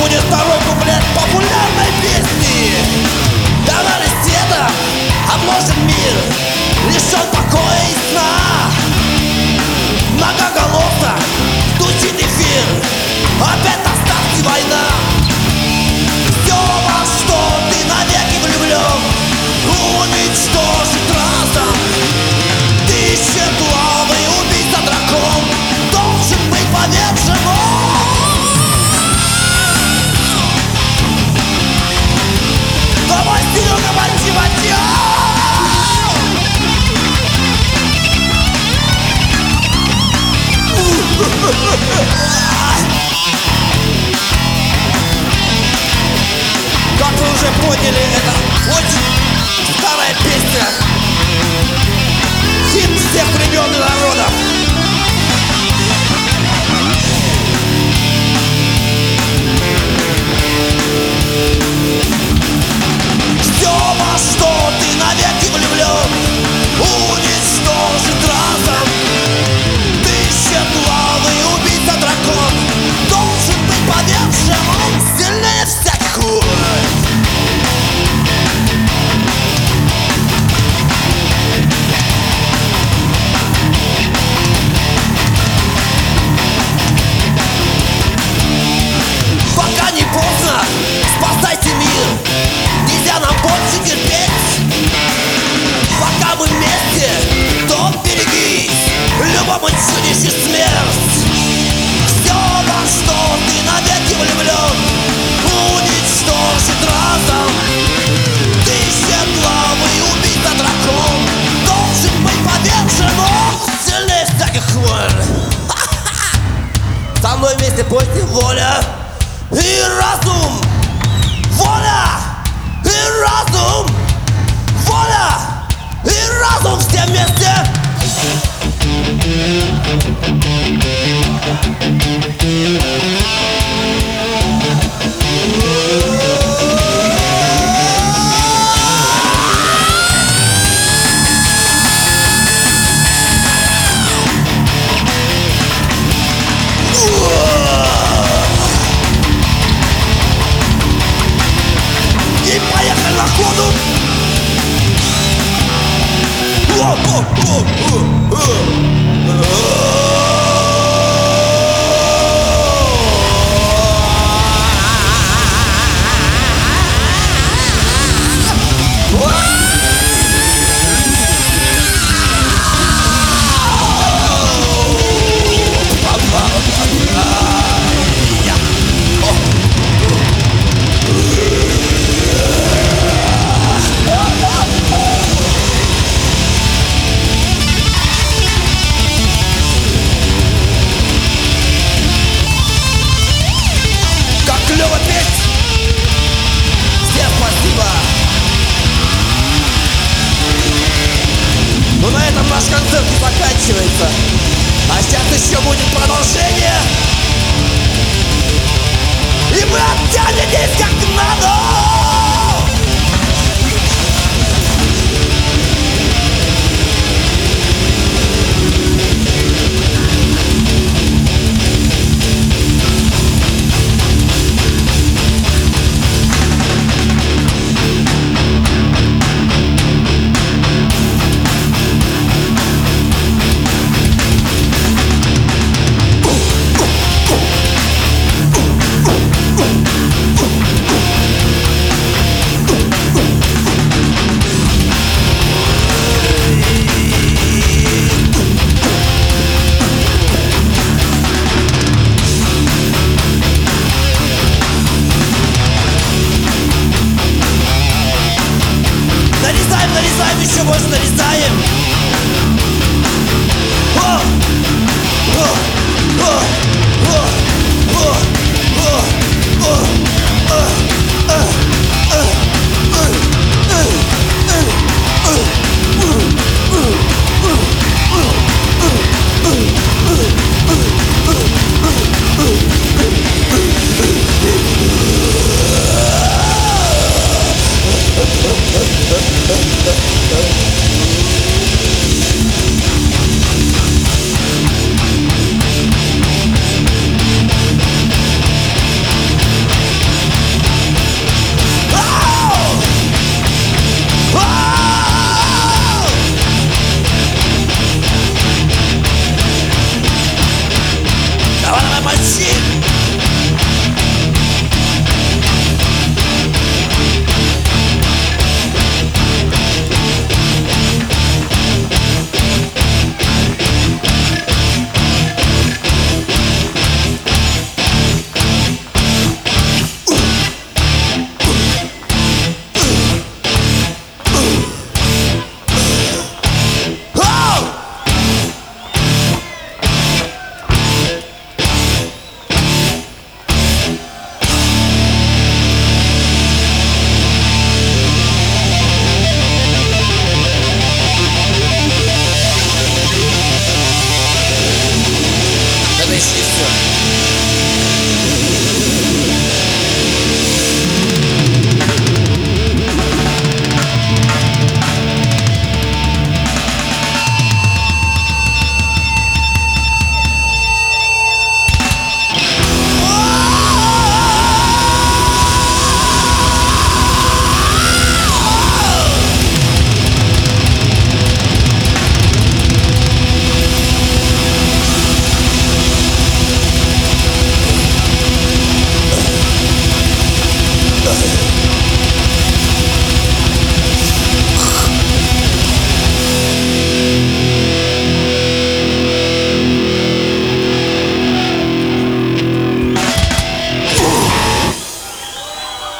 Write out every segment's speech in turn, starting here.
будет второй куплет популярной песни. Давай света обложен мир, лишен покоя и сна. Многоголовно стучит эфир, опять на старте война. Все, во что ты навеки влюблен, уничтожит разом. Тысячеглавый убийца-дракон должен быть повержен. Давай, Серега, мальчи, мальчи! Как вы уже поняли, это очень старая песня. Хит всех времен и народов. Все, во что ты навеки влюблен, уничтожит разом. Тысячеглавый убийца-дракон должен быть повержен. Он сильнее всяких ур. Пока не поздно, спасайте мир. Нельзя нам больше терпеть. Пока мы вместе, то берегись. Любому чудище смерть. Все, во что ты навеки влюблен, уничтожит разом. Тысячеглавый убийца-дракон должен быть повержен. Он сильнее всяких хворь. Со мной вместе пойте воля и разум. Воля и разум. Воля и разум все вместе. И поехали на ходу. Клево петь! Всем спасибо! Но на этом наш концерт не заканчивается. А сейчас еще будет продолжение. И мы оттянетесь как надо!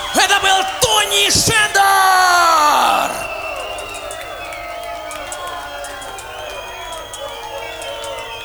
Это был Тони Шендер!